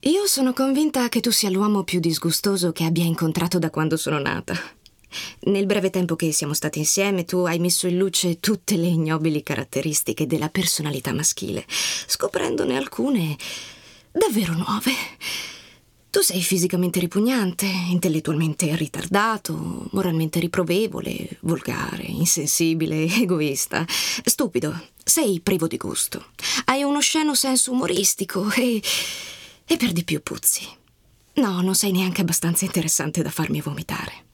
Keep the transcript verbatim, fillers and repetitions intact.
Io sono convinta che tu sia l'uomo più disgustoso che abbia incontrato da quando sono nata. Nel breve tempo che siamo stati insieme, tu hai messo in luce tutte le ignobili caratteristiche della personalità maschile, scoprendone alcune davvero nuove. Tu sei fisicamente ripugnante, intellettualmente ritardato, moralmente riprovevole, volgare, insensibile, egoista, stupido. Sei privo di gusto. Hai uno osceno senso umoristico e... e per di più puzzi. No, non sei neanche abbastanza interessante da farmi vomitare.